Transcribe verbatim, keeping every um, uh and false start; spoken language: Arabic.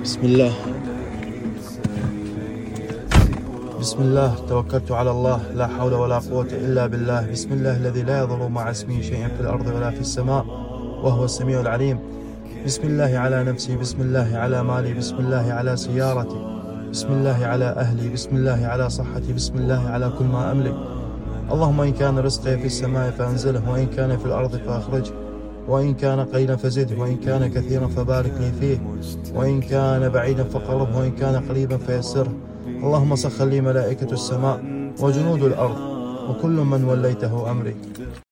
بسم الله بسم الله توكلت على الله، لا حول ولا قوة إلا بالله. بسم الله الذي لا يضر مع اسمه شيء في الأرض ولا في السماء وهو السميع العليم. بسم الله على نفسي، بسم الله على مالي، بسم الله على سيارتي، بسم الله على أهلي، بسم الله على صحتي، بسم الله على كل ما أملك. اللهم إن كان رزقي في السماء فأنزله، وإن كان في الأرض فأخرجه، وإن كان قليلا فزده، وإن كان كثيرا فبارك لي فيه، وإن كان بعيدا فقربه، وإن كان قريبا فيسره. اللهم سخر لي ملائكة السماء وجنود الأرض وكل من وليته أمري.